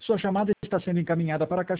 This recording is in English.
Sua chamada está sendo encaminhada para a caixa